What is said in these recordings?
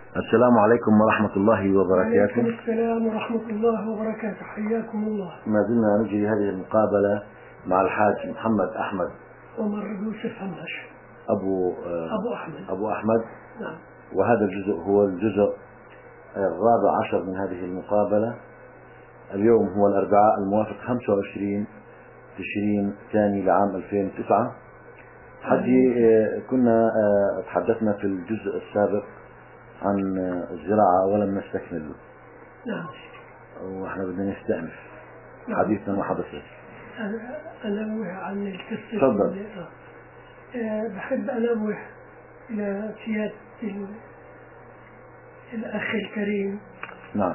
السلام عليكم ورحمة الله وبركاته. وعليكم السلام ورحمة الله وبركاته، حياكم الله. ما زلنا نجري هذه المقابلة مع الحاج محمد أحمد عمر يوسف همش أبو أحمد. نعم. وهذا الجزء هو الجزء الرابع عشر من هذه المقابلة. اليوم هو الأربعاء الموافق 25 تشرين الثاني لعام 2009. حجي كنا تحدثنا في الجزء السابق عن الزراعة ولم نستكمل. نعم. وإحنا بدنا نستأنف حديثنا مع حضرتك. أنوه عن القصة. تفضل. بحب أنوه إلى سيادة الأخ الكريم. نعم.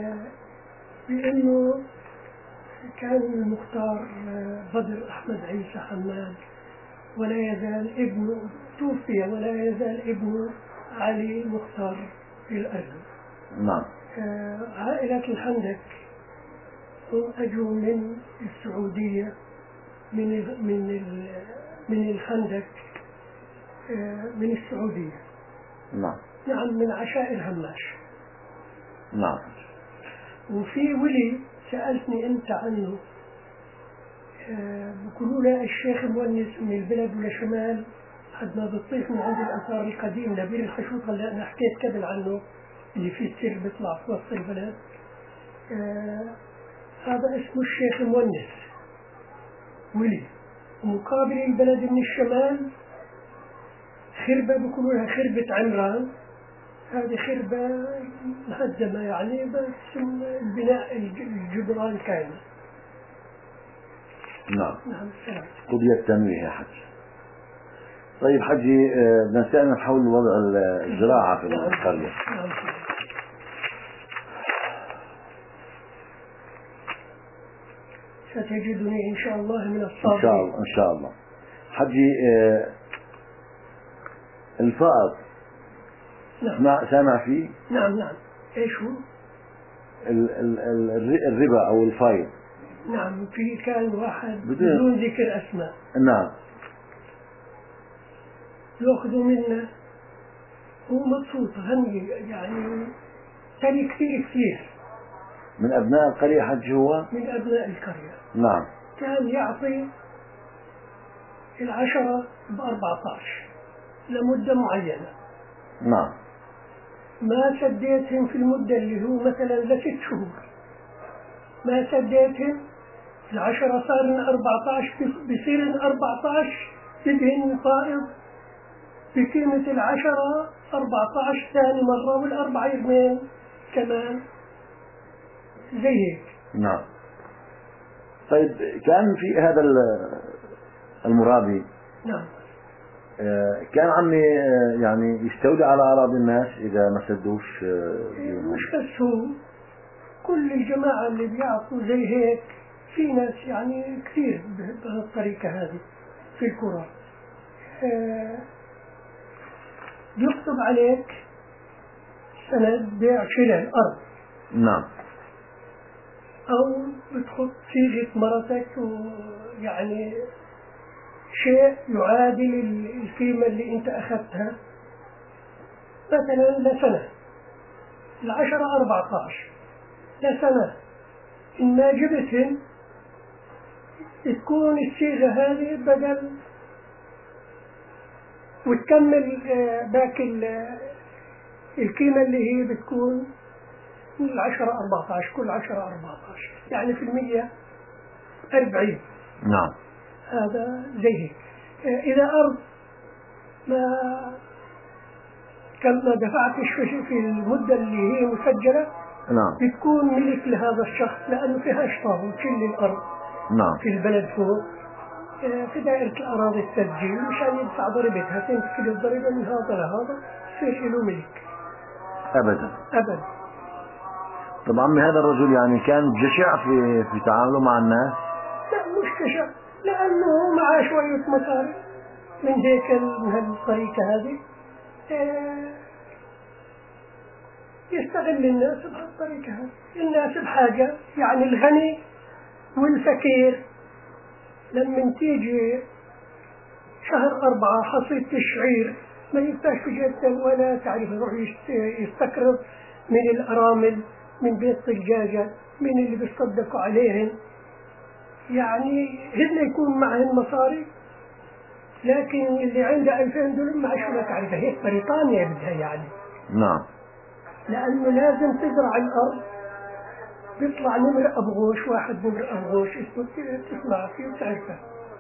بأنه كان المختار بدر أحمد عيسى حماد، ولا يزال ابنه توفي، ولا يزال ابنه علي مختار في الأردن. نعم. عائلة الحندك هم أجوا من السعودية، من الخندق، من السعودية. نعم. نعم، من عشائر هماش. نعم. وفي ولي سألتني أنت عنه، بيقولوا له الشيخ مونس من البلد ولا شمال، حد ما بتطيف من عند الآثار القديم نبيل الخشوط اللي أنا حكيت قبل عنه، اللي فيه السر بيطلع في وسط البلد. هذا اسمه الشيخ مونس ولي. ومقابل البلد من الشمال خربة بيقولوا لها خربة عمران. هذه خربة مهدمة يعني، بس البناء الجدران كامل. نعم. نعم. قضية التنويه يا حج. طيب حجي، بدنا نسألنا حول وضع الزراعة في القرية. نعم. ستجدني إن شاء الله من الصابرين. إن شاء الله. حجي، الفائض. نعم. سامع فيه؟ نعم. إيش هو؟ الربا أو الفائض. نعم. في كان واحد بدون ذكر أسماء. نعم. يأخذوا منا، هو مبسوط غني يعني، ثري كثير من أبناء القرية. حج هو من أبناء القرية. نعم. كان يعطي 10 ب14 لمدة معينة. نعم. ما سديتهم في المدة اللي هو مثلا ل6 شهور، ما سديتهم 10 صار من 14، بصير من 14 بدهن فائض بقيمة 10 14 ثاني مرة، والأربعة يومين كمان زي هيك. نعم. طيب، كان في هذا المرابي. نعم. كان عم يعني يستولي على أراضي الناس إذا ما سدوش. مش بس هو، كل الجماعة اللي بيعطوا زي هيك، في ناس يعني كثير بهالطريقة هذه في القرى. يكتب عليك سند بيع شراء الأرض. نعم. أو بتحط صيغة مرتك، ويعني شيء يعادل القيمة اللي أنت أخذتها، مثلا لسنة 10 14 لسنة. إن ما جبتهم تكون الصيغة هذه بدل، وتكمل باقي القيمة اللي هي بتكون من 10 14، كل 10 14 يعني في 140. نعم. هذا زي هيك. إذا أرض ما دفعتش في المدة اللي هي مسجلة، نعم، بتكون ملك لهذا الشخص، لأنه فيها شطاب وتشيل الأرض. نعم. في البلد فوق في دائرة الأراضي التسجيل مشان يدفع ضريبتها، تنتقل الضريبة من هذا لهذا، يصير له ملك. أبدا. طبعا هذا الرجل يعني كان جشع في تعامله مع الناس. لا، مش جشع، لأنه معاه شوية مصاري من هالطريقة هذه، يستغل الناس بهالطريقة هذه. الناس بحاجة، يعني الغني والفقير لما تيجي شهر 4 حصيد الشعير ما ينفعش يجدد ولا تعرف يروح يستقرض من الأرامل، من بيت الدجاجة، من اللي بيصدقوا عليهم. يعني هن يكون معهم مصاري، لكن اللي عنده 2000 دولار ما شو تعرف. هيك بريطانيا بدها يعني. نعم. لأنه لازم تزرع الأرض، بيطلع نمر أبغوش، واحد نمر أبغوش اسمه تسمع فيه وتعرفه.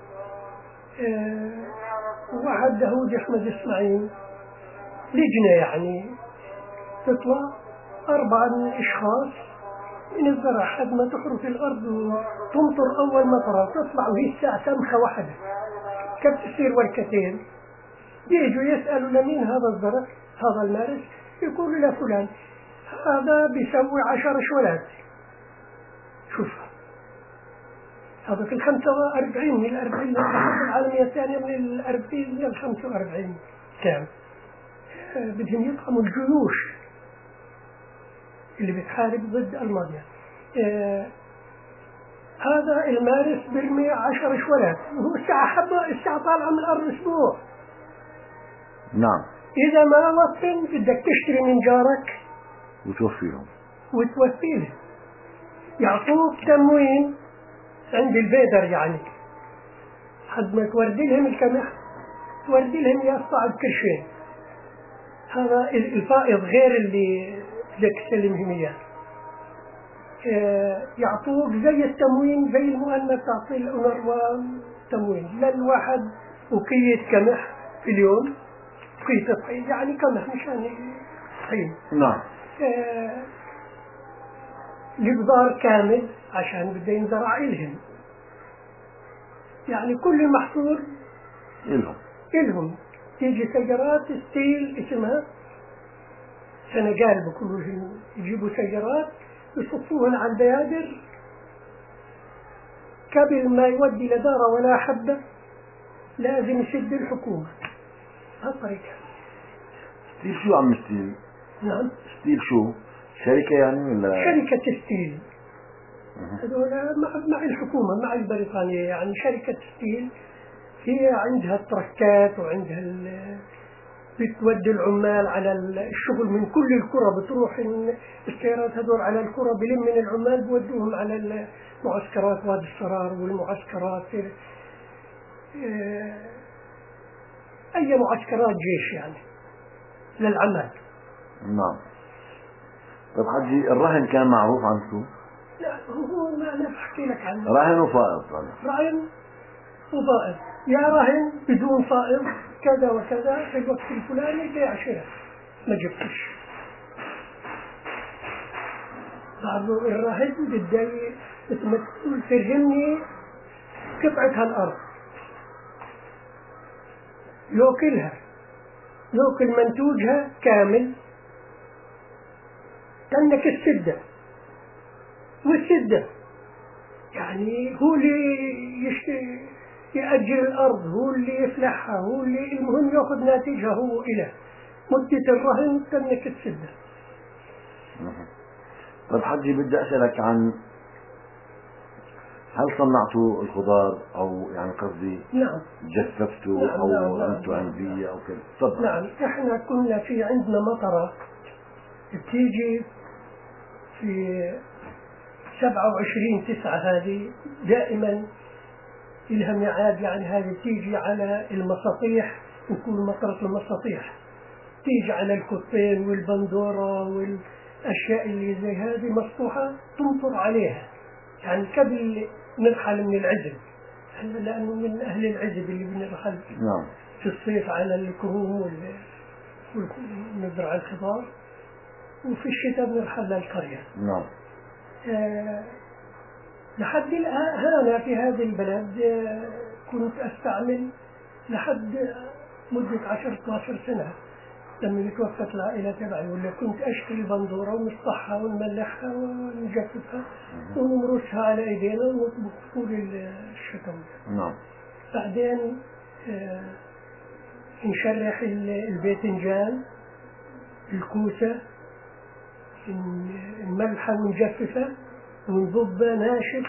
واحد داود أحمد إسماعيل، لجنة يعني تطلع 4 أشخاص من الزرع حد ما تحرث الأرض وتمطر أول مطرة، تطلع وهي الساعة سمخة واحدة، كيف تصير وركتين. يجوا يسألوا لمين هذا الزرع، هذا المارس، يقولوا له فلان، هذا بيسوي 10 شولات. شوف هذا في 45 من 40 الحرب العالمية الثانية، من 40 إلى 45 كان بدهم يطعموا الجيوش اللي بتحارب ضد ألمانيا. هذا المارس برمي 10 شولات، وهو الساعة طالعة من الأرض أسبوع. نعم. إذا ما وطن بدك تشتري من جارك وتوفيهم وتوفيله، يعطوك تموين عند البيدر يعني، حد ما توردي لهم الكمح، توردي لهم يقطع بكرشين. هذا الفائض غير اللي بدك تسلمهم إياه. يعطوك زي التموين، زي المؤنث تعطي الأنروا تموين للواحد، وكية كمح في اليوم، كية طحين يعني كمح مشان طحين. نعم. الإبذار كامل عشان بده ينزرع إلهم، يعني كل المحصول إلهم. تيجي سيارات ستيل اسمها سنغال، بكلهم يجيبوا سيارات يصفوهن على البيادر، قبل ما يودي لدارة ولا حبة لازم يسد الحكومة. هالطريقة. ستيل شو عم ستيل؟ نعم. ستيل شو؟ شركة يعني ولا؟ شركة ستيل. هذول مع الحكومة، مع البريطانية يعني. شركة ستيل هي عندها التركات وعندها بتودي العمال على الشغل من كل القرى، بتروح السيارات هذول على القرى، بلم من العمال بودوهم على المعسكرات وادي السرار والمعسكرات، أي معسكرات جيش يعني للعمال. نعم. طب حجي، الرهن كان معروف عنه؟ لا، هو ما أنا بحكي لك عنه. رهن وفائض. رهن وفائض، يا رهن بدون فائض كذا وكذا في الوقت الفلاني بيع شراء، ما جبتش. بعض الرهن بدي تقول ترهني قطعة هالأرض، يوكلها، يوكل منتوجها كامل، كأنك السدة، والسدة يعني هو اللي يأجر الأرض، هو اللي يفلحها، هو اللي المهم يأخذ ناتجها هو إله. مدة الرهن كأنك السدة. طيب حجي، بدي أسألك عن هل صنعتوا الخضار أو يعني قصدي نعم جففتوا؟ نعم أو نعم أنتوا أنبياء أو كذا؟ تفضل. نعم، إحنا كنا في عندنا مطرة بتيجي في 27/9، هذه دائما إلها ميعاد يعني. هذه تيجي على المساطيح، نقول مطرة المساطيح، تيجي على الكوتين والبندورة والأشياء اللي زي هذه مسطوحة، تمطر عليها يعني قبل نرحل من العزب، لأنه من أهل العزب اللي بنرحل. نعم. في الصيف على الكروم ونزرع الخضار، وفي الشتاء بنرحل للقرية. نعم. لحد الآن في هذه البلد كنت أستعمل لحد مدة 10-12 سنة. لما توفت العائلة تبعي ولا كنت أشتري البندورة ونصحها ونملحها ونجففها ونمرشها على إيدينا ونطبخ طول الشتوية. نعم. بعدين نشرح الباذنجان، الكوسة، نملحها ونجففها ونضبها ناشف،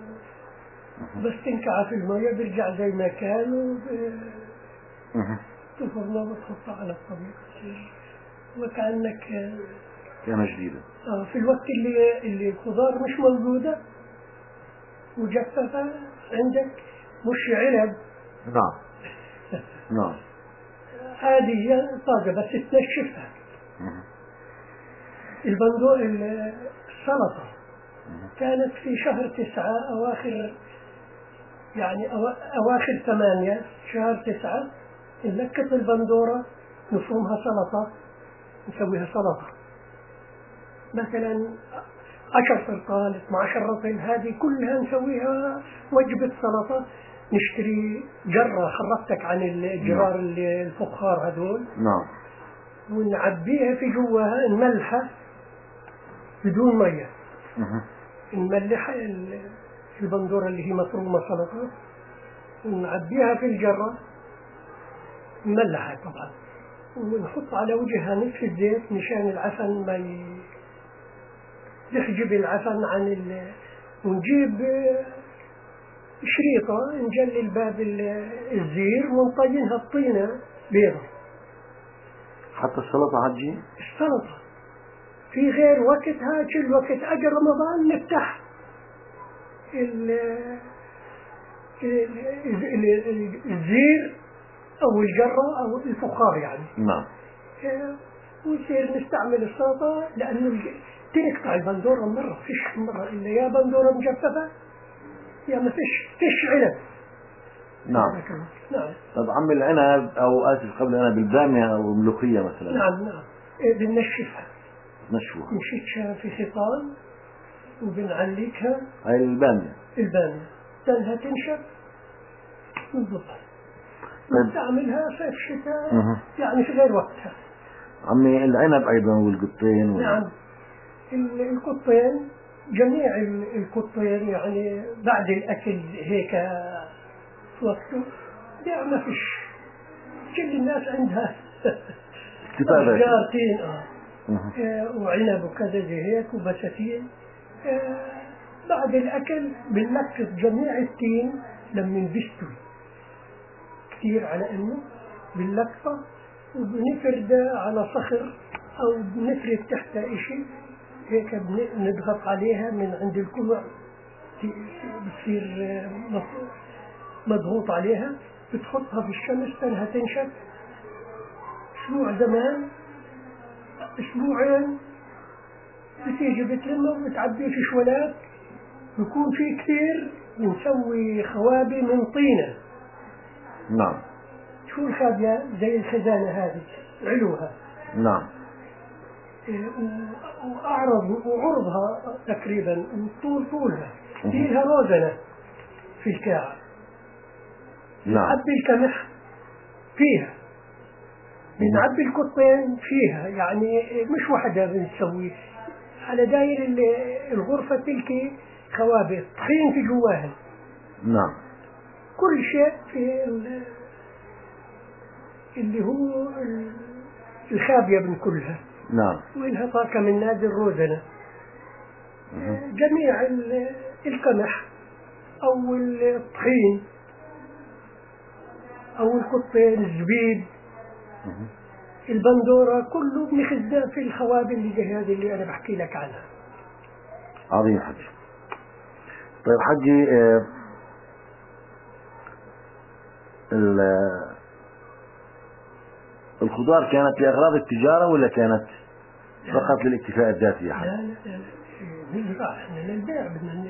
بس تنكع في المية بيرجع زي ما كان. تفرمها وتحطها على الطبيخ وكأنك كانها جديدة. في الوقت اللي الخضار مش موجودة مجففة عندك مش علب. نعم نعم. هذه هي طازة بس تنشفها. البندور السلطة كانت في شهر 9 أواخر، يعني أواخر 8 شهر 9 نلقط البندورة نفرمها سلطة، نسويها سلطة مثلا 10 رطل 12 رطل، هذه كلها نسويها وجبة سلطة. نشتري جرة خرجتك عن الجرار الفخار هذول. نعم. ونعبيها في جواها نملحها بدون مية. نملح البندورة اللي هي مفرومة سلطة ونعبيها في الجرة نملحها طبعا، ونحط على وجهها نصف الزيت مشان العفن ما يحجب العفن عن ونجيب شريطة نجلل باب الزير ونطينها الطينة بيضة. حتى السلطة هتجي؟ السلطة في غير وقتها كل وقت أجل رمضان نفتح الزير أو الجرة أو الفخار يعني. نعم. ويصير نستعمل السلطة لأنه تقطع البندورة مرة فيش مرة إلا يا بندورة مجففة يا ما فيش علب. نعم. نعم. طب عم العنب أو آسف قبل العنب البامية أو الملوخية مثلا. نعم نعم. بنشفها. نشوها. نشيتها في خيطان وبنعلقها. هاي البامية. البامية تنها تنشف نضبطها. نستعملها في الشتاء يعني في غير وقتها. عمي العنب أيضا والقطين. نعم. القطين جميع القطين يعني بعد الأكل هيك في وقته لا ما فيش. كل الناس عندها أشجار تين وعنب وكذا زي هيك وبساتين. بعد الأكل بنلقط جميع التين لما بيستوي كثير على إنه بنلقطه وبنفرده على صخر أو بنفرد تحتها إشي هيك نضغط عليها من عند الكوع بتصير مضغوط عليها. بتحطها في الشمس تنها تنشف أسبوع زمان أسبوعين بتيجي بتلمه وبتعبيه في شولات بيكون فيه كثير. بنسوي خوابي من طينة. نعم. شو الخابية زي الخزانة هذه علوها. نعم. وعرضها تقريبا طولها فيها روزنة في الكاع. نعم. نعبي الكمح فيها بنعبي القطين فيها يعني مش وحدة بنسوي على داير الغرفة تلك خوابي طحين في جواها. نعم. كل شيء في اللي هو الخابية من كلها. نعم. وإنها طاقة من نادي الروزنة. جميع القمح أو الطحين أو القطين الزبيب البندورة كله بنخزنه في الخوابي اللي زي هذه اللي أنا بحكي لك عنها. عظيم حجي. طيب حجي الخضار كانت لأغراض التجارة ولا كانت فقط للاكتفاء الذاتي يا حجي؟ لا نزرع احنا للبيع بدنا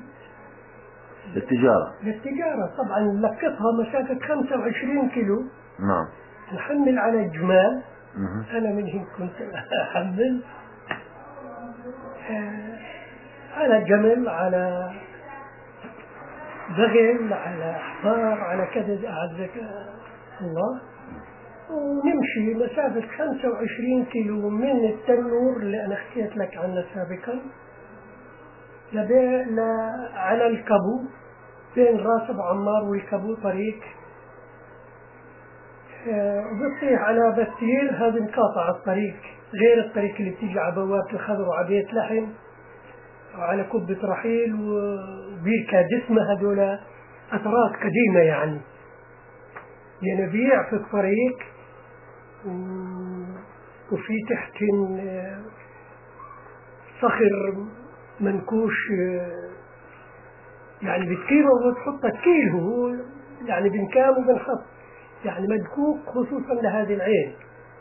للتجارة طبعا نلقطها مسافة 25 كيلو. نعم. نحمل على الجمال. أنا من هيك كنت أحمل على جمل على بغل على حمار على كذا أعزك الله. ونمشي مسافة 25 كيلو من التنور اللي أنا حكيت لك عنه سابقا على الكابو بين راس أبو عمار والكابو طريق وبطيح على بتير. هذا انقطع الطريق غير الطريق اللي بتيجي على بوابة الخضر وعبية لحم وعلى كبة رحيل وبيركة دسمة. هذولا أطراف قديمة يعني ينبيع في الطريق وفي تحتن صخر منكوش، يعني بتكيله وتحط كيل، هو يعني بنكام وبنحط، يعني مدكوك خصوصا لهذه العين.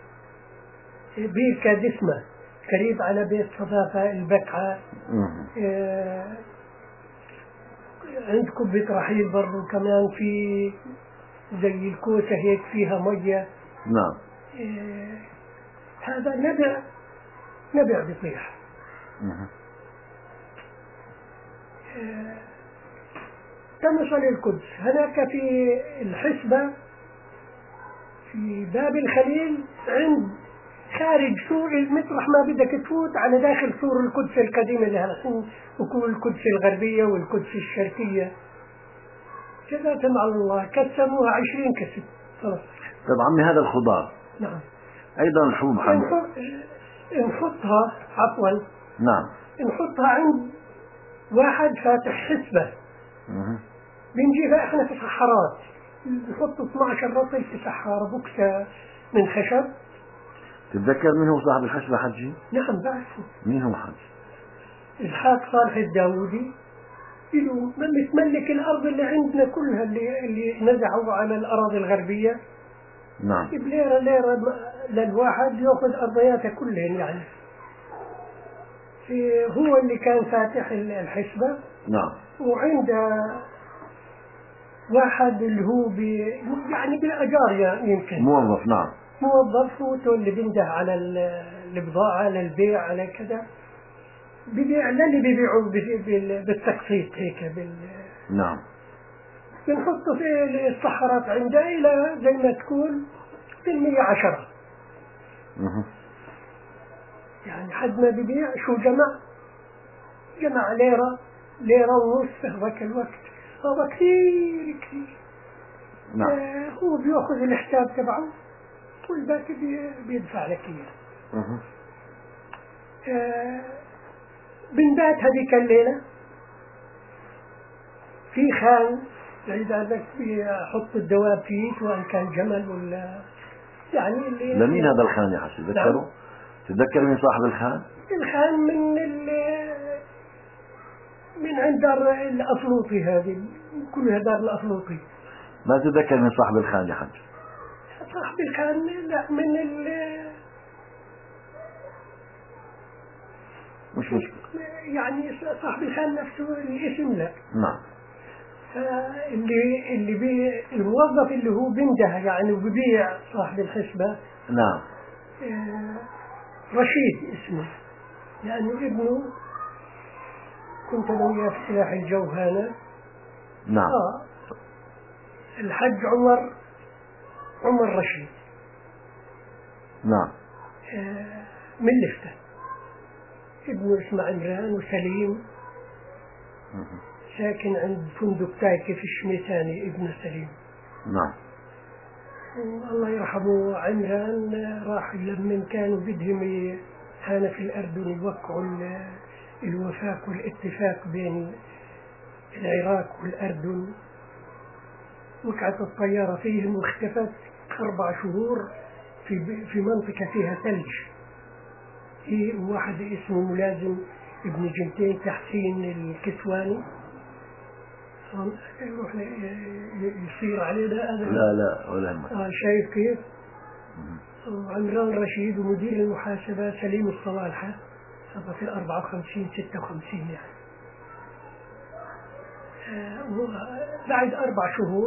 بير كادسمة قريب على بيت صفافة البكعة. عندكم بيت رحيل برضو كمان، في زي الكوسة هيك فيها مية. نعم. هذا نبع بطيح. كمثل القدس هناك في الحسبة في باب الخليل، عند خارج سور المطرح ما بدك تفوت على داخل سور القدس القديمة اللي هالحين وكل القدس الغربية والقدس الشرقية كذا. على الله كسموها 20 كسم خلاص. طب عمي هذا الخضار. نعم. أيضا الحبوب حمراء نحطها عفوا. نعم. نحطها عند واحد فاتح حسبة. بنجيبها احنا في صحارات، نحط 12 رطل في صحارة بوكسة من خشب. تتذكر مين هو صاحب الحسبة حجي؟ نعم بعرفه. مين هو حجي؟ الحاج صالح الداودي، له متملك الأرض اللي عندنا كلها، اللي نزعوا على الأراضي الغربية. نعم. بليرة للواحد يأخذ أرضياته كلهن يعني. هو اللي كان فاتح الحسبة. نعم. وعند واحد اللي هو يعني بالأجار يعني يمكن موظف. نعم. موظف هو اللي بينده على البضاعة للبيع على كذا، بيبيع للي بيبيعوا بالتقسيط هيك نعم. بنحطه في الصحراء عنده إلى زي ما تكون 110. يعني حد ما بيبيع شو جمع ليرة ونص في ذاك الوقت. هذا كثير. نعم. هو بيأخذ الحساب تبعه والباقي بيدفع لك إياه. بنبات هذيك الليلة في خان، إذا بدك يحط الدواب فيه سواء كان جمل ولا يعني اللي. لمين هذا الخان يا حسن؟ تذكره؟ تتذكر من صاحب الخان؟ الخان من عند دار الأفلوطي، هذه كلها دار الأفلوطي. ما تتذكر من صاحب الخان يا حج؟ صاحب الخان لا، من مش مشكلة يعني صاحب الخان نفسه الاسم لا. نعم. الموظف اللي هو بنده يعني وببيع صاحب الحسبة. نعم. رشيد اسمه، لأنه ابنه كنت أنا وياه في سلاح الجو هنا. نعم. الحج عمر رشيد. نعم. من لفته. ابنه اسمه عمران وسليم، ساكن عند فندق تايكي في الشميتاني، ابن سليم. نعم. الله يرحمه عمران راح لما كانوا بدهم هنا في الأردن يوقعوا الوفاق والاتفاق بين العراق والأردن، وقعت الطيارة فيهم واختفت 4 شهور في منطقة فيها ثلج. في واحد اسمه ملازم ابن جنتين تحسين الكسواني يروح يصير علينا. لا ولا هم. شايف كيف؟ عمران رشيد ومدير المحاسبة سليم الصوالحة، هذا في 54 56 يعني. بعد 4 شهور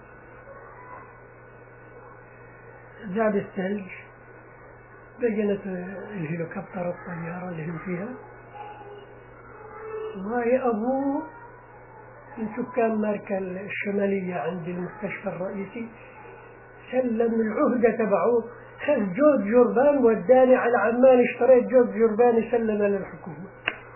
زاد الثلج، بينت الهليكوبتر الطيارة اللي هم فيها، وهي أبوه من سكان ماركا الشمالية عند المستشفى الرئيسي، سلم العهدة تبعه، خذ جوز جربان وداني على عمان، اشتريت جوز جربان يسلمه للحكومة.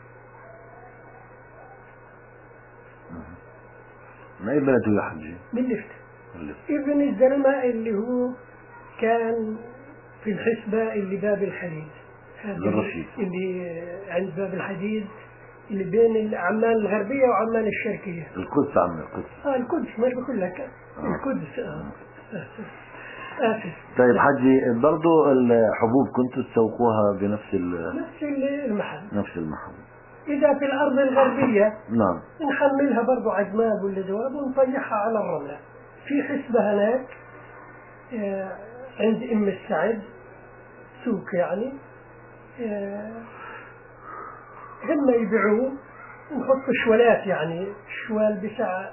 ما أي بلده يا حجي؟ من لفت. ابن الزلمة اللي هو كان في الحسبة اللي باب الحديد، اللي عند باب الحديد اللي بين عمان الغربية وعمان الشرقية. القدس. عمان القدس. القدس ما بقول لك. القدس. آسف. طيب حجي، برضو الحبوب كنتوا تسوقوها بنفس نفس المحل. نفس المحل. إذا في الأرض الغربية نعم. نحملها برضو عجماد ولا دواب ونطيحها على الرملة في حسبة هناك عند أم السعد، سوق يعني، هم يبيعوه. نحط شوالات، يعني شوال بسعة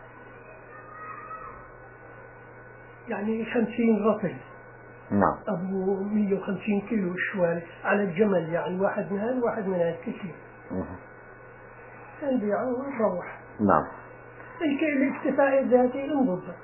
يعني 50 رطل. نعم. أبو 150 كيلو الشوال على الجمل، يعني واحد من هذا واحد من هذا كثير. نبيعه ونروح. نعم. الاكتفاء الذاتي انضبط.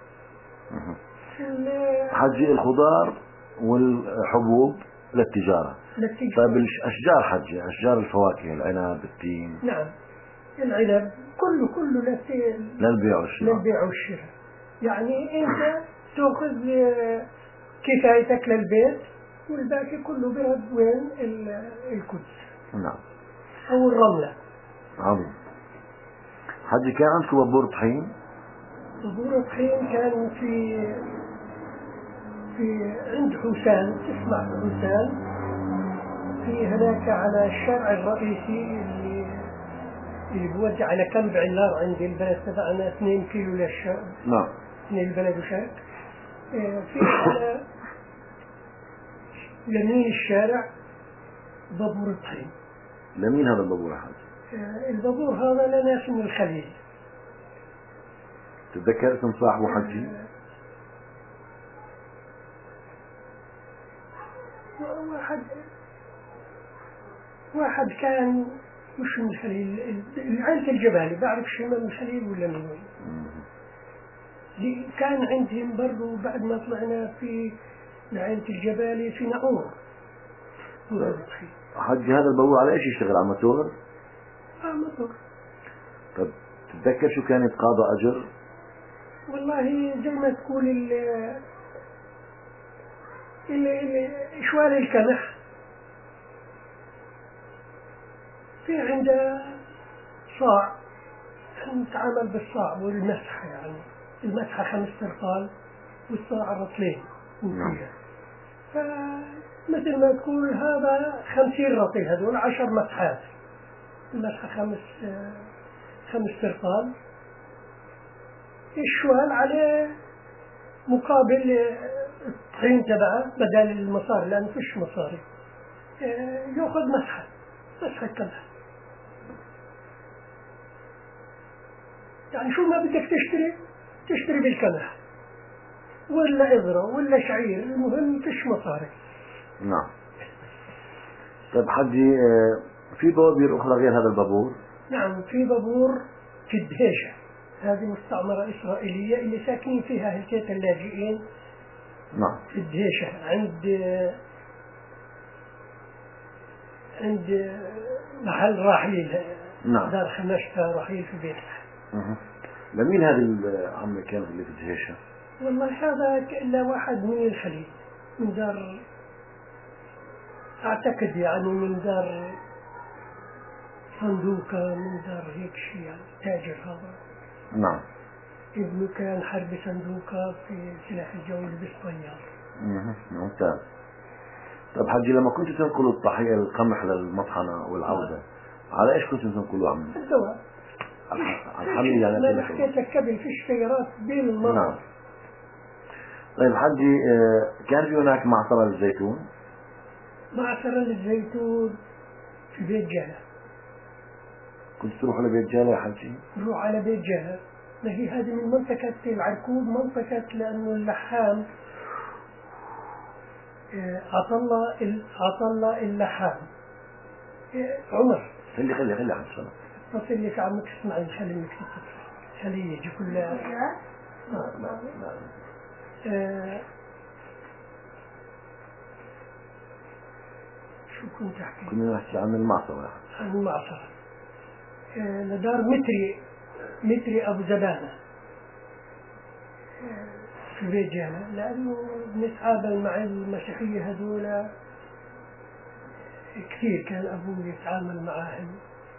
حجي الخضار والحبوب للتجارة. طيب الأشجار حجي، أشجار الفواكه، العنب، التين. نعم، العنب كله للبيع والشراء. يعني أنت تأخذ كفايتك للبيت والباقي كله برد وين القدس. نعم. أو الرملة. عظيم. حجي كان عندكم بابور طحين؟ بابور طحين كان في عند حسان، تسمع حسان، في هناك على الشارع الرئيسي اللي بودي على كنبع النار عند البلد تبعنا 2 كيلو للشرق. نعم. من البلد وشرق. في على يمين الشارع بابور طحين. لمين هذا البابور حاج؟ البابور هذا لناس من الخليل. تتذكر اسم صاحبه حجي؟ واحد كان مش من الخليل، عائلة الجبالي، بعرف شو من الخليل ولا من وين. كان عندهم برضو بعد ما طلعنا في عائلة الجبالي في نعور. حجي هذا البابور على ايش يشتغل؟ على موتور؟ موتور. طب تتذكر شو كان يتقاضى اجر؟ والله زي ما تقول شوال الكمح في عنده صاع، نتعامل بالصاع والمسحة، يعني المسحة 5 ترطال والصاع رطلين فيها. فمثل ما تقول هذا 50 رطل، هذول 10 مسحات، المسحة 5 ترطال. الشوال عليه مقابل الطحين تبعه بدل المصاري، لأنه فيش مصاري، يأخذ مسحة كمح. يعني شو ما بدك تشتري بالكمح ولا إذرة ولا شعير، المهم فيش مصاري. نعم. طيب حجي، في بوابير أخرى غير هذا البابور؟ نعم، في بابور في الدهيشة، هذه مستعمرة إسرائيلية اللي ساكنين فيها هلكيت اللاجئين. نعم. في الدهيشة عند محل رحيل. نعم. دار خمشتها رحيل في بيتها. لمين هذه العمة كانت اللي في الدهيشة؟ والله هذا إلا واحد من الخليل، من دار، أعتقد يعني من دار صندوقة، من دار هيك شيء، يعني تاجر هذا. نعم. ابنه كان حربي صندوقة في سلاح الجو لبس طيار. ممتاز. طيب حجي، لما كنتوا تنقلوا القمح للمطحنة والعودة، على ايش كنتوا تنقلوا عمي؟ الدواء. على الحمل يعني. ما حكيت لك قبل، فيش سيارات بين المرة. نعم. طيب حجي، كان في هناك معصرة للزيتون؟ معصرة للزيتون في بيت جهة. كنت تروح على بيت جهة يا حجي؟ نروح على بيت جهة، ما هي هذه من منطقة العركوب، منطقة لأنه اللحام عطلة اللحام. عمر خلي عن الصلاة. اتصل لك عمك، اسمعي، خليه يجي كلها. شو كنت أحكي؟ كنا نحكي عن المعصرة. عن المعصرة. لدار متري أبو زبانة في بيت جانا، لأنه بنتعامل مع المسيحية هذولا كثير، كان أبوه يتعامل معاهم،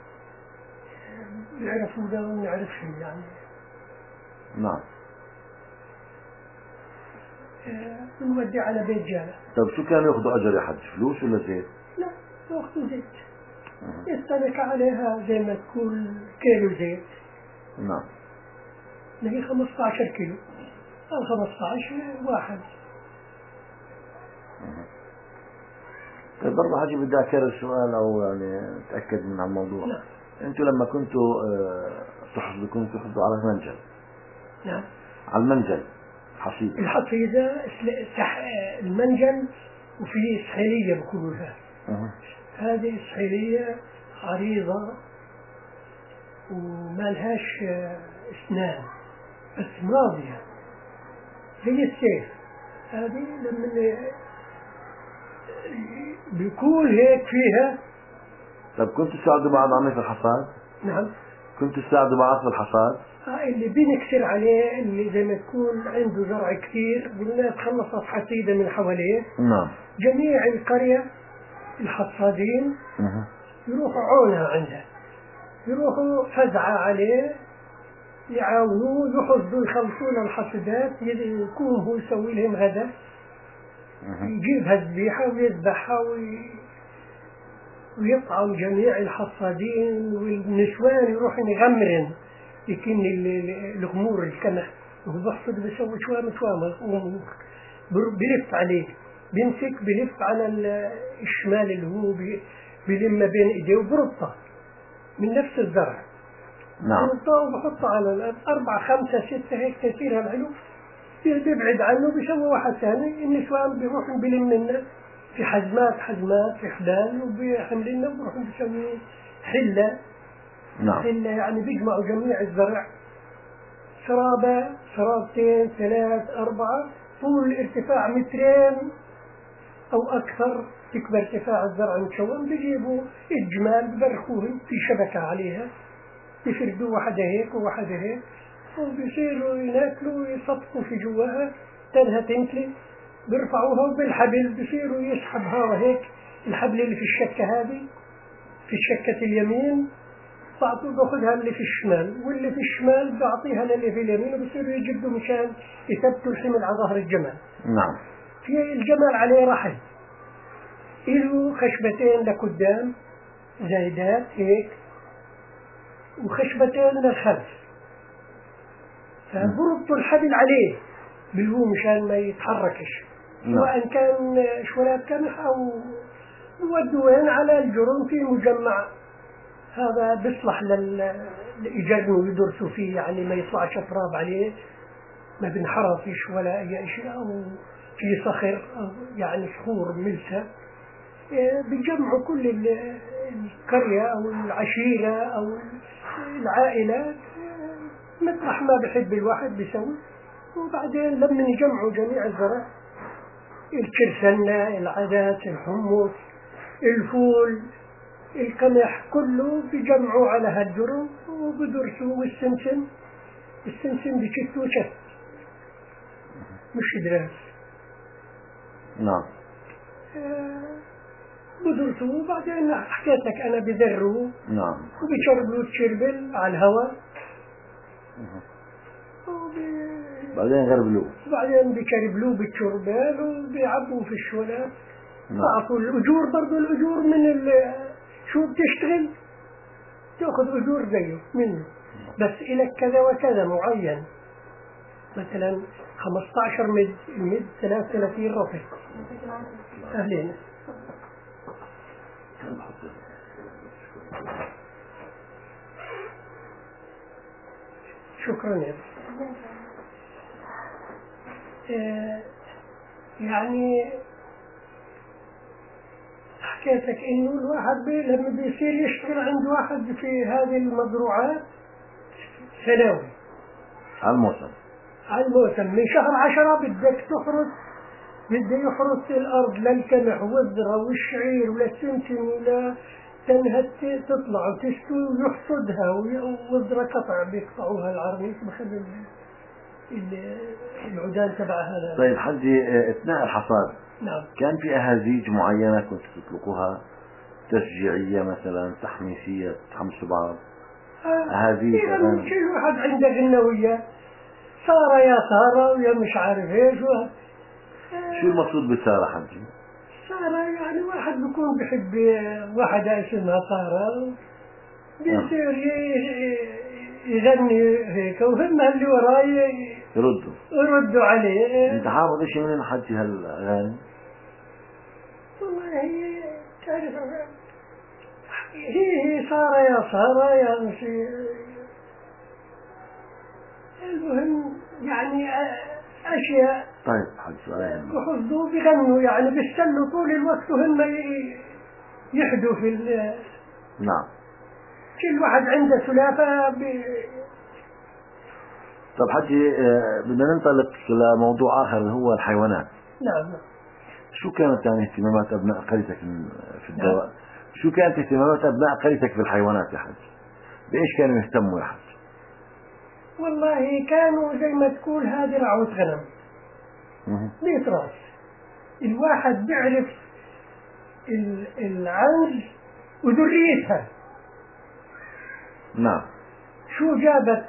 يعرفوا ده وما يعرفهم يعني. نعم. بنودي على بيت جارة. طيب شو كانوا ياخذوا أجر يا حج، فلوس ولا زيت؟ لا ياخذوا زيت، يستهلك عليها زي ما تقول كيلو زيت. نعم. نجي 15 كيلو، ال 15 واحد. طيب برضه حاجة بدي أكرر سؤال أو يعني أتأكد من الموضوع. نعم. أنتوا لما كنتوا كنتوا تحصدوا على منجل. نعم. على المنجل حصيدة. الحصيدة المنجل، وفي سحيلية بيقولوا لها. هذه السحيلية عريضة وما لهاش اسنان بس ماضية زي السيف. هذه لما بيكون هيك فيها. طيب كنتوا تساعدوا بعض عمل في الحصاد؟ نعم. كنتوا تساعدوا بعض في الحصاد؟ اللي بنكسر عليه اللي زي ما تكون عنده زرع كثير قلنا تخلصت حصيدة من حواليه. نعم. جميع القرية الحصادين يروحوا عونها عنده، يروحوا فزعة عليه يعاونوه، يحصدوا يخلصون الحصيدات، يكون هو يسوي لهم غدا، يجيبها الذبيحة ويذبحها ويطعم جميع الحصادين، والنسوان يروحوا يغمرن يكن الغمور الكمح، وهو بحصد بيسوي شوام بلف عليه، بيمسك بلف على الشمال اللي هو بلم بين ايديه وبربطه من نفس الزرع. نعم. بربطه وبحطه على الارض 4 5 6 هيك تسيرها العلو، بيبعد عنه بيسوي واحد ثاني. النسوان بيروحوا بلم لنا في حزمات في حبال وبيحمل لنا وبيروحوا بيسوي حله. نعم. حله يعني بيجمعوا جميع الزرع، شرابة 2 3 4 طول ارتفاع 2 متر أو أكثر، تكبر ارتفاع الزرع مكون. بيجيبوا الجمال ببرخوهم في شبكة عليها، يفردوا واحدة هيك وواحدة هيك، وبيصيروا ياكلوا ويصطفوا في جواها، تنها تنتلي بيرفعوها وبالحبل بيصيروا يسحبها هيك. الحبل اللي في الشكة هذه في الشكة اليمين باخذها اللي في الشمال، واللي في الشمال بعطيها للي في اليمين، وبصيروا يجدوا مشان يثبتوا الحمل على ظهر الجمل. نعم. في الجمل عليه رحل، له خشبتين لقدام زايدات هيك وخشبتين للخلف، فبربطوا الحبل عليه بالهو مشان ما يتحركش. سواء كان شوالات كمح أو يودوا وين على الجرم في مجمع، هذا بيصلح للإيجاد ويدرسوا فيه، يعني ما يطلعش تراب عليه، ما بنحرفش ولا أي شيء، أو في صخر أو يعني صخور ملسة. بيجمعوا كل القرية أو العشيرة أو العائلات مطرح ما بحب الواحد بيسوي، وبعدين لما يجمعوا جميع الزرع، الكرسنة، العدس، الحمص، الفول، القمح، كله بيجمعوا على هالدرو وبدرسوا. والسمسم بشتوا شت مش دراس. نعم. بدرسوا وبعدين حكيتك أنا بذروا. نعم. وبيشربوا تشربل على الهواء. بعدين غربلوه. بعدين بيشربلوه بالتشربل وبيعبوا في الشولات. نعم. الأجور برضو الأجور من شو بتشتغل تأخذ أجور زيه منه، بس إلك كذا وكذا معين، مثلا 15 مد، المد 33 رطل. أهلين. شكرا يا يعني حكيتك إنه الواحد لما بيصير يشتغل عند واحد في هذه المزروعات سنوي على الموسم من شهر 10 بدك تحرث، بده يحرث الأرض للقمح والذرة والشعير ولا السمسم ولا تنهت تطلع وتستوي ويحصدها، والذرة قطع بيقطعوها العرميس بخلي العدان تبع هذا. طيب حجي اثناء الحصاد نعم. كان في أهازيج معينة كنت تطلقوها تشجيعية مثلا تحميسية تحمسوا بعض؟ أهازيج كل واحد عنده غنوية، سارة يا سارة ويا مش عارف ايش، شو المقصود بسارة حجي؟ سارة يعني واحد بيكون بحب واحدة اسمها سارة بيصير يغني هيك وهم اللي وراي يردوا عليه. انت حافظ اشي من حجي هالاغاني؟ والله هي تعرف هي سارة يا سارة يا مشي. المهم يعني أشياء. طيب حج سؤال بحفظوا بيغنوا يعني بيستنوا طول الوقت وهم يحدوا في نعم. كل واحد عنده سلافة طب حجي بدنا ننطلق لموضوع آخر هو الحيوانات. نعم. شو كانت يعني اهتمامات أبناء قريتك في الدواء؟ نعم. شو كانت اهتمامات أبناء قريتك في الحيوانات يا حج؟ بإيش كانوا يهتموا يا حج؟ والله كانوا زي ما تقول هذه رعوة غنم 100 راس. الواحد بيعرف العنز وذريتها. نعم. شو جابت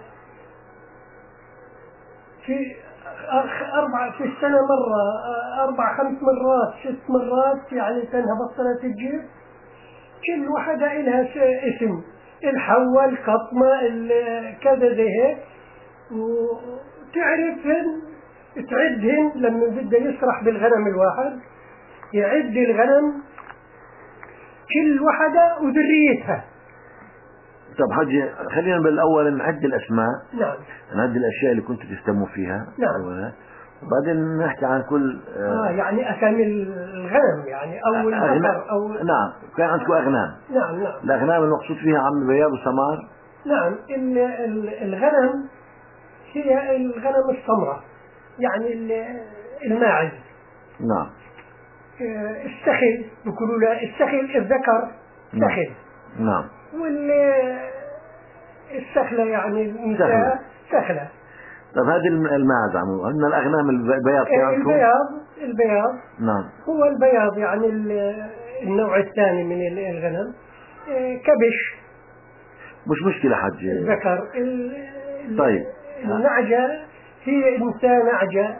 في في السنة مرة 4-5 مرات 6 مرات يعني كانها بطلت تجيب. كل واحدة إلها اسم، الحوة القطمة كذا زي هيك، وتعرفهن تعدهن لما بده يسرح بالغنم الواحد يعد الغنم كل واحدة وذريتها. طب حجي خلينا بالأول نعد الأسماء. نعم. نعد الأشياء اللي كنتوا تهتموا فيها. نعم. وبعدين نحكي عن كل يعني أسامي الغنم يعني أو البقر أو نعم. كان عندكم أغنام. نعم. نعم. الأغنام المقصود فيها عم بياض وسمار. نعم. الغنم هي الغنم السمراء يعني الماعز. نعم. السخل بيقولوا له السخل الذكر سخل. نعم. والسخلة يعني النساء سخلة. طب هذه الماعز عمو الأغنام البياض كانوا البياض. نعم. هو البياض يعني النوع الثاني من الغنم. كبش مش مشكلة حجي. الذكر. طيب النعجة هي إنسان نعجة.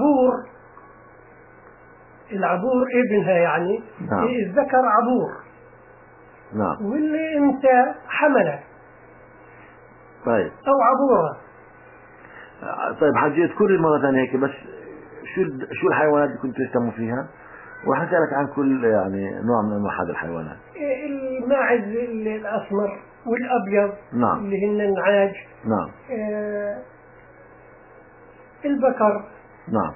العبور ابنها يعني. نعم. الذكر عبور. نعم. والأنثى حملة. طيب. أو عبورة. طيب حجي اذكري مرة ثانية هيك بس شو الحيوانات اللي كنت تهتموا فيها؟ وراح أسألك عن كل يعني نوع من أنواع هذه الحيوانات. الماعز الأسمر والأبيض. نعم. اللي هن النعاج. نعم. البقر. نعم.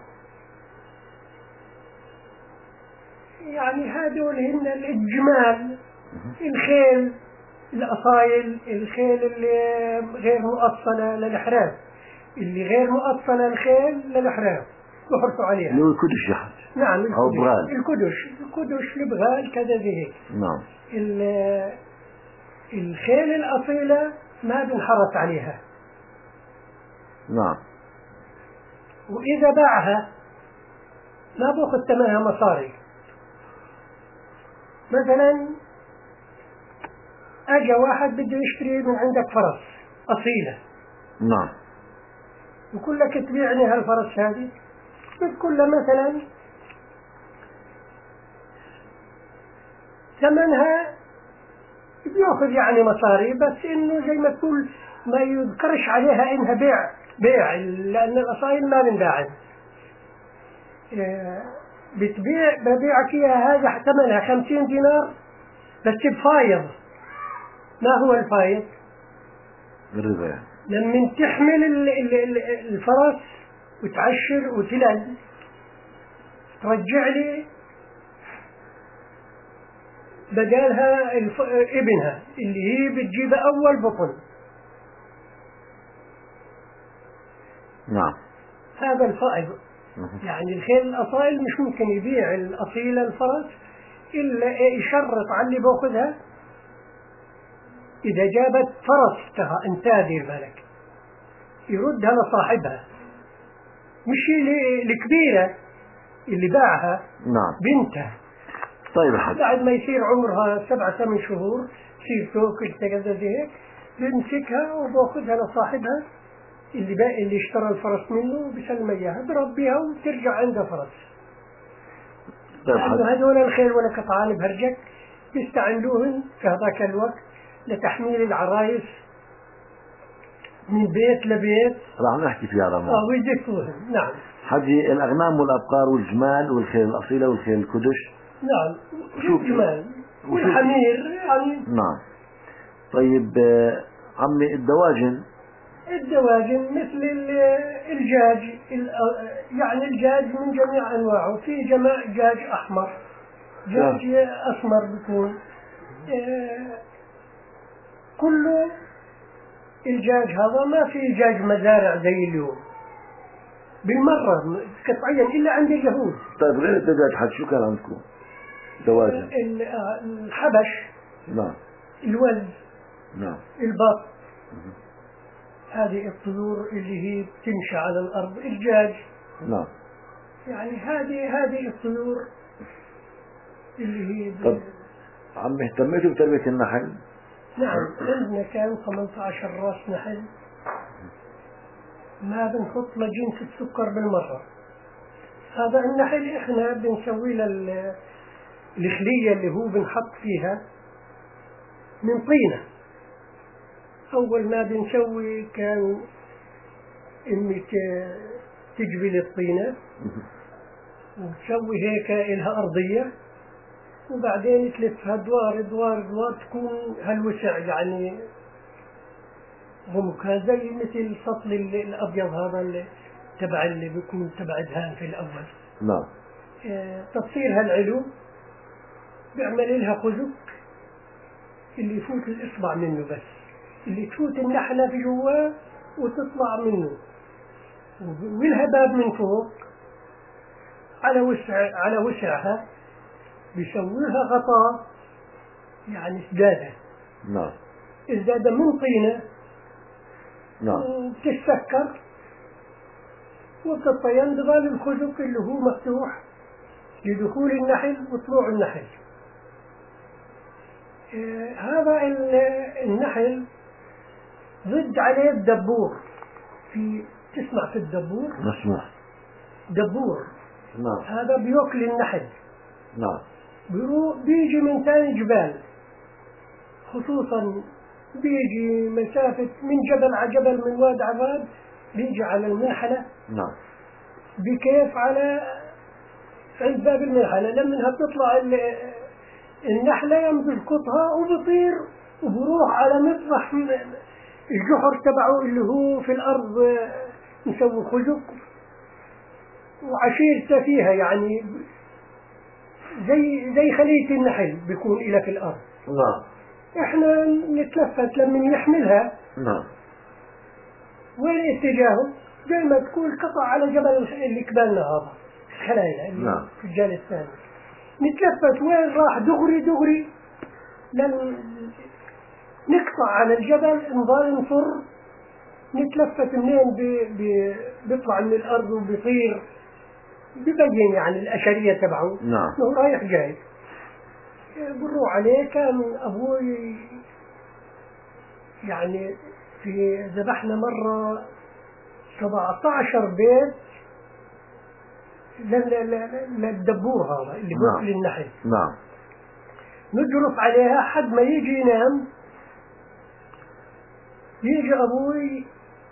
يعني هذول هن الجمال. الخيل الأصايل. الخيل اللي غير مؤصلة للحرام. اللي غير مؤصلة الخيل للحرام يحرصوا عليها. اللي هو الكدش يا حج. نعم. أو بغال. الكدش البغال كذا زي هيك. نعم. الخيل الأصيلة ما بنحرص عليها. نعم. وإذا باعها ما بأخذ ثمنها مصاري. مثلا أجا واحد بده يشتري من عندك فرس أصيلة. نعم. يقول لك تبيعني هالفرس هذه. بتقول له مثلا ثمنها بيأخذ يعني مصاري بس إنه زي ما تقول ما يذكرش عليها إنها بيع لأن الأصائل ما بنباعن. ببيعك إياها هذا ثمنها 50 دينار بس بفايض. ما هو الفايض؟ الربا يعني. لما تحمل الفرس وتعشر وتلد ترجع لي بدالها ابنها اللي هي بتجيب أول بطن. نعم. هذا الفائض. يعني الخيل الأصائل مش ممكن يبيع الأصيلة الفرس إلا يشرط على اللي بأخذها إذا جابت فرس تها انتادي بالك يردها لصاحبها مش الكبيرة اللي باعها. نعم. بنتها. طيب حد. بعد ما يصير عمرها 7-8 شهور تصير توكل كذا زي هيك بمسكها وباخذها لصاحبها اللي اشترى الفرس منه بسلم اياها بربيها وترجع عندها فرس. هذول الخيل ولا قطعان بهرجك بيستعملوهن في هذاك الوقت لتحميل العرايس من بيت لبيت. راح نحكي فيها رمضان. ويدفوهن. نعم. حجي الأغنام والأبقار والجمال والخيل الأصيلة والخيل الكدش. نعم. الجمال والحمير يعني. نعم. طيب عمي الدواجن مثل الجاج، يعني الجاج من جميع أنواعه. في جاج أحمر، جاج أسمر بيكون، كله الجاج هذا. ما في جاج مزارع زي اليوم بالمرة قطعيا إلا عند اليهود. طيب غير الدجاج حد شو كان عندكم؟ دواجن الحبش. نعم. الوز. نعم. البط. هذه الطيور اللي هي بتمشي على الأرض. الدجاج. نعم. يعني هذه الطيور اللي هي. طب عم اهتميتوا بتربية النحل؟ نعم. عندنا كان 18 راس نحل. ما بنحط لجنة السكر بالمرة. هذا النحل احنا بنسوي له الخلية اللي هو بنحط فيها من طينة. أول ما بنسوي كان إنك تجبل الطينة وتسوي هيك إلها أرضية، وبعدين تلفها دوار تكون هالوسع، يعني رمكها زي مثل السطل الأبيض هذا اللي بيكون تبع دهان في الأول. نعم. تصير هالعلو بيعمل لها خزق اللي يفوت الإصبع منه، بس اللي تفوت النحلة في جواه وتطلع منه، ولها باب من فوق على وسعها بيسويها غطاء، يعني سدادة. نعم. السدادة من طينة. نعم. وبتتسكر وبتطين ببال الخزق اللي هو مفتوح لدخول النحل وطلوع النحل. هذا النحل ضد عليه الدبور. تسمع في الدبور؟ مسموح. دبور. نعم. هذا بيأكل النحل. نعم. بيجي من ثاني جبال، خصوصا بيجي مسافة من جبل على جبل، من واد على واد، بيجي على المنحلة. نعم. بكيف على عند باب المنحلة لما بتطلع النحلة يوم بيسقطها وبطير وبروح على مطرح الجحر تبعه اللي هو في الأرض، نسوي خزق وعشيرته فيها، يعني زي خلية النحل بيكون إلى في الأرض. نعم. إحنا نتلفت لما نحملها. نعم. وين اتجاهه؟ زي ما تكون قطع على جبل اللي قبلنا هذا الخلايا اللي نعم. في الجال الثاني. نتلفت وين راح دغري لن نقطع على الجبل، نظل نفر نتلفت منين بيطلع من الأرض وبيطير، ببين يعني الأشرية تبعه. نعم. انه رايح جاي. بنروح عليه. كان أبوي يعني في ذبحنا مرة 17 بيت للدبور هذا اللي بيأكل النحل. نعم. نجرف عليها حد ما يجي ينام. يجي أبوي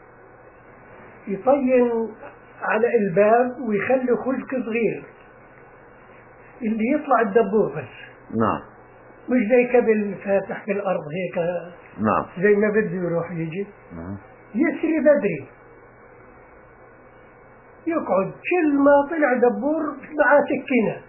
يطين على الباب ويخلي خزق صغير اللي يطلع الدبور بس. نعم. مش زي كبل فاتح في الأرض هيك. نعم. زي ما بده يروح يجي. نعم. يسري بدري، يقعد كل ما طلع دبور معاه سكينة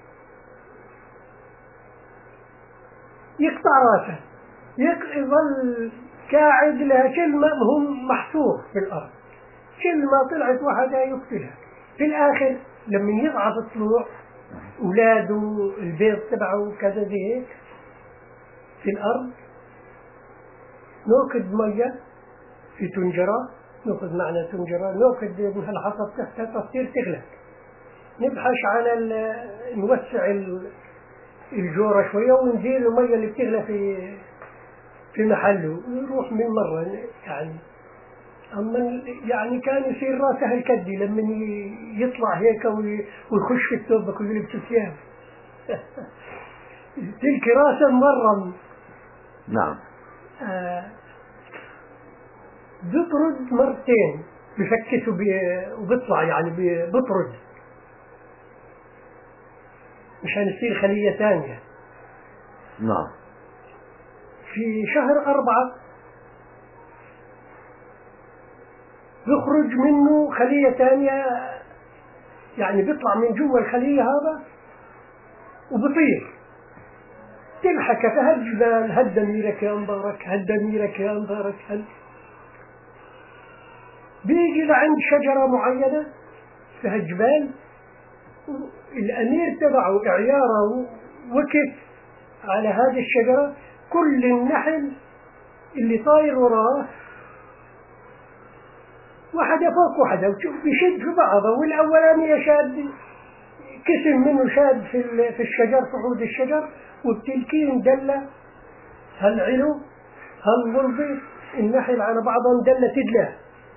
يقطع راسه، يظل قاعد لها كل ما هم محصور في الأرض. كل ما طلعت واحدة يقتلها. في الآخر لما يضعف الطلوع أولاده البيض تبعه كذا زي هيك في الأرض، نوكد مية في تنجرة، نأخذ معنا تنجرة، نأخذ من الحصى تحتها تصير تغلق. نبحث على نوسع الجورة شوية ونزيل المية اللي بتغلى في محله ويروح من مرة يعني. أما يعني كان يصير راسه الكدي لما يطلع هيك ويخش في التوبة كل اللي بتسيان. تلك راسا مرة. نعم. بطرد مرتين، بفكسه وبيطلع يعني بطرد مشان يصير خلية ثانية. نعم. في شهر 4 يخرج منه خلية ثانية، يعني بيطلع من جوا الخلية هذا وبطير، تلحك فهالجبال هد ميرك يا مبارك، هد ميرك يا مبارك، هد. بيجي لعند شجرة معينة في هالجبال، الأمير تبعه إعياره وقف على هذه الشجرة، كل النحل اللي طاير وراه واحدة فوق واحدة بيشد في بعضه، والأولانية شاد كسم منه شاد في الشجر، في عود الشجر، والتلكين دلة هالعلو هالغلبي النحل على بعضهم دلة تدلى،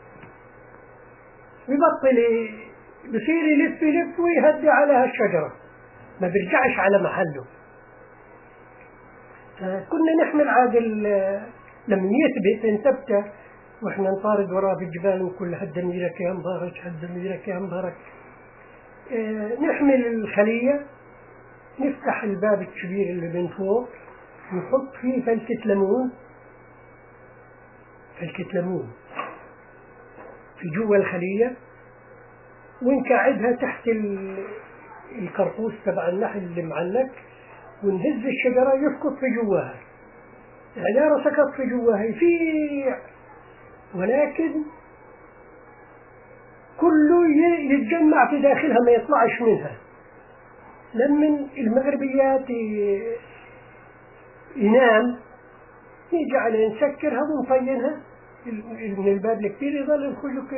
ببطل بصير يلف ويهدي على هالشجرة، ما بيرجعش على محله. كنا نحمل عادل لما يثبت انتبته واحنا نطارد وراه في الجبال ونقول هد ميرك يا مبارك، هد ميرك يا مبارك. نحمل الخلية، نفتح الباب الكبير اللي من فوق، نحط فيه فلكة ليمون في جوا الخلية، ونقعدها تحت الكرطوس تبع النحل اللي معلق، ونهز الشجرة يسقط في جواها، العيارة سقط في جواها يفيع، ولكن كله يتجمع في داخلها ما يطلعش منها. لما المغربيات ينام نيجي عليه نسكرها ونطينها من الباب الكبير، يظل الخلق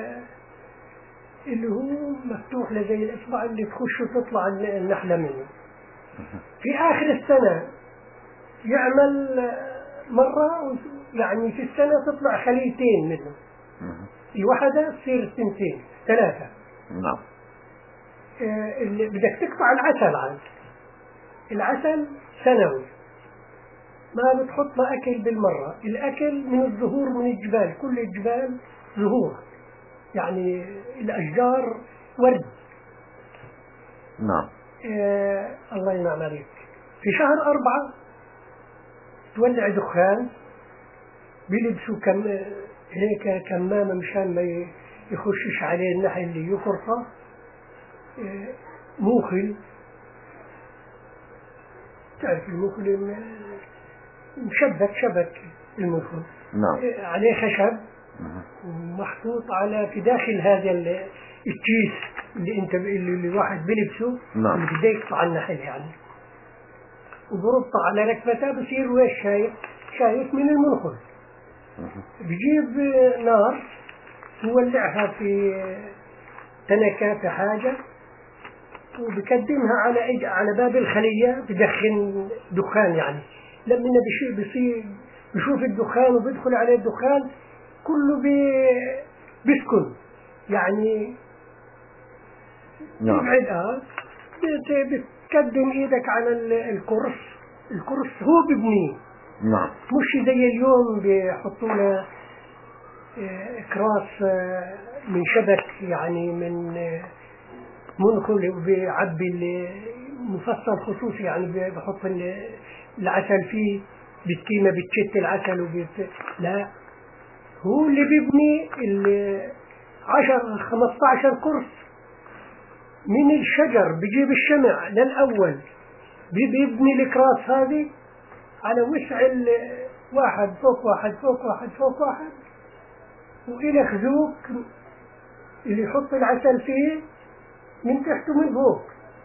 اللي هو مفتوح زي الإصبع اللي تخش وتطلع النحلة منه. في آخر السنة يعمل مرة، يعني في السنة تطلع خليتين منه، الواحدة تصير 2 3. نعم. اللي بدك تقطع العسل عاد، العسل سنوي ما بتحط له أكل بالمرة، الأكل من الزهور من الجبال، كل الجبال زهور يعني الأشجار ورد. نعم. الله ينعم عليك. في شهر 4 تولع دخان، بيلبسوا هيك كمامة مشان ما يخشش عليه النحل اللي يفرطه، موخل، تعرف الموخل شبك الموخل. نعم. عليه خشب محطوط على في داخل هذا الكيس اللي الواحد بيلبسه. نعم. اللي بده يقطع النحل يعني، وبربطه على ركبته، بصير ويش شايف من المنخل. بيجيب نار يولعها في تنكة في حاجة، وبقدمها على باب الخلية، بدخن دخان يعني. لما بيشوف الدخان وبيدخل عليه الدخان كله بيسكن يعني. نعم. تبعدها، بتقدم ايدك على الكرس هو ببنيه. نعم. مش زي اليوم بيحطوا له اكراس من شبك يعني من منخل، وبيعبي مفصل خصوصي يعني بحط العسل فيه، بالكيمة بتشت العسل لا، هو اللي بيبني 10-15 كرس من الشجر، بيجيب الشمع للأول، بيبني الكراس هذه على وسع واحد فوق واحد فوق واحد فوق واحد، وإلى خزوق اللي يحط العسل فيه من تحت ومن فوق،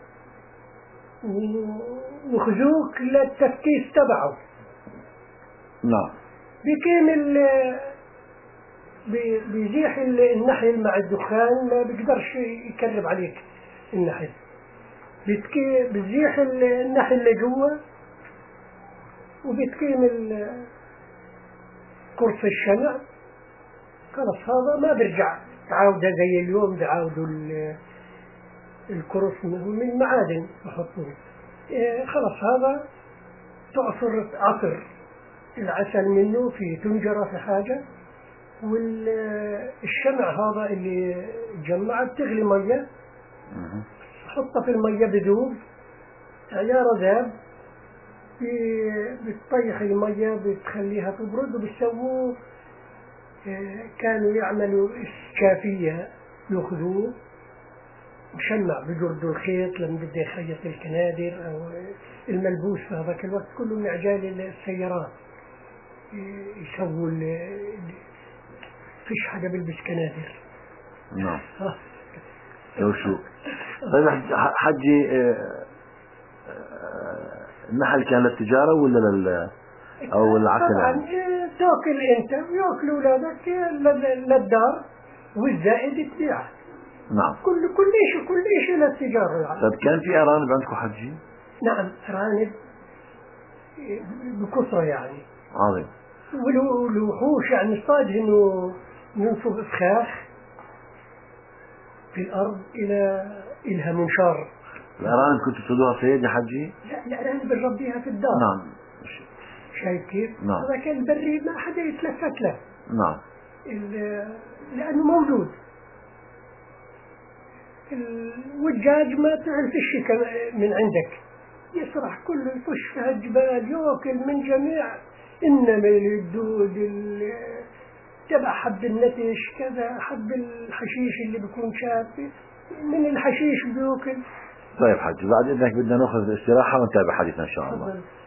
وخزوق للتفكيس تبعه. نعم. بكامل بيزيح النحل مع الدخان، ما بيقدرش يكرب عليك النحل، بتزيح النحل لجوا، وبتكمل كرس الشمع. خلاص هذا ما برجع تعاوده زي اليوم، بعاودوا الكرس من المعادن يحطوه. خلاص هذا تعصر عصر العسل منه في تنجرة في حاجة، والشمع هذا اللي جمعت تغلي مية، حطها في المية بدوب عيار ذاب، بتطيح المية بتخليها تبرد، وبيسووه كانوا يعملوا إسكافية، يأخذوه مشمع بجردوا الخيط لما بده يخيط الكنادر أو الملبوس في هذاك الوقت كله من عجال السيارات، يسووا فيش حدا بيلبس كنادر. نعم. لو شو طيب حجي، النحل كان للتجارة ولا أو العسل؟ طبعا تاكل أنت ويأكل أولادك للدار، والزائد تبيعه. نعم. كل شيء للتجارة يعني. طيب كان في أرانب عندكم حجي؟ نعم أرانب بكثرة يعني. عظيم. والوحوش يعني صاد إنه ننصب فخاخ في الأرض إلها منشار. الأرانب كنتوا تصيدوها صيد يا حجي؟ لا الأرانب بنربيها في الدار. نعم. شايف كيف؟ نعم. هذا كان بري ما حدا يتلفت له. نعم. لأنه موجود. والدجاج ما تعرف الشيء من عندك، يسرح كله يفش في الجبال يأكل من جميع النمل الدود تبع حب النتش كذا، حب الحشيش اللي بيكون شاب من الحشيش بيأكل. طيب حجي بعد إذنك بدنا نأخذ الاستراحة ونتابع حديثنا إن شاء الله.